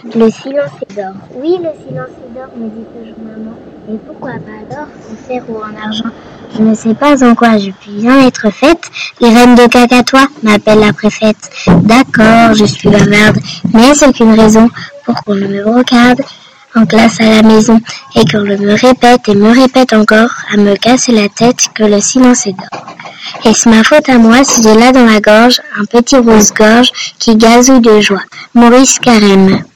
Le silence est d'or. Oui, le silence est d'or, me dit toujours maman. Et pourquoi pas d'or, en fer ou en argent? Je ne sais pas en quoi je puis bien être faite. Les reines de cacatois, m'appelle la préfète. D'accord, je suis bavarde, mais c'est qu'une raison pour qu'on ne me brocarde en classe à la maison, et qu'on me répète et me répète encore à me casser la tête que le silence est d'or. Est-ce ma faute à moi si j'ai là dans la gorge un petit rose-gorge qui gazouille de joie? Maurice Carême.